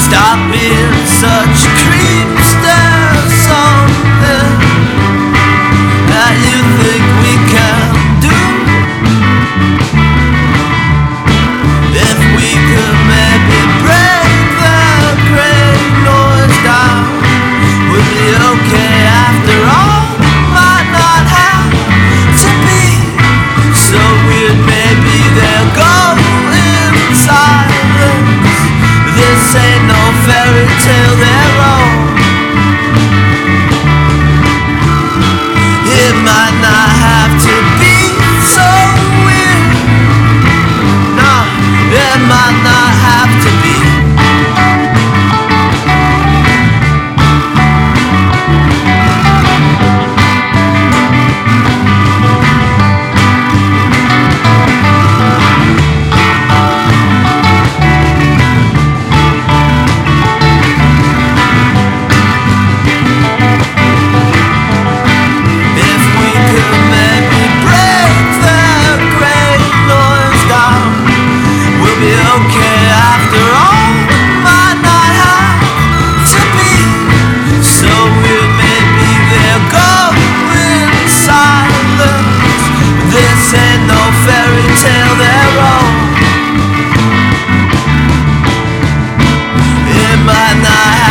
Stop being such creeps. There's something that you think we can do. If we could maybe break the great noise down, we'd be okay after all. Might not have to be so weird. Maybe they'll go in silence. This ain't no fairy tale, they're wrong. It might not have to be so weird. No, it might not have to be. Okay, after all, might not have to be so weird. Maybe they'll go in silence. This ain't no fairy tale, they're wrong. It might not have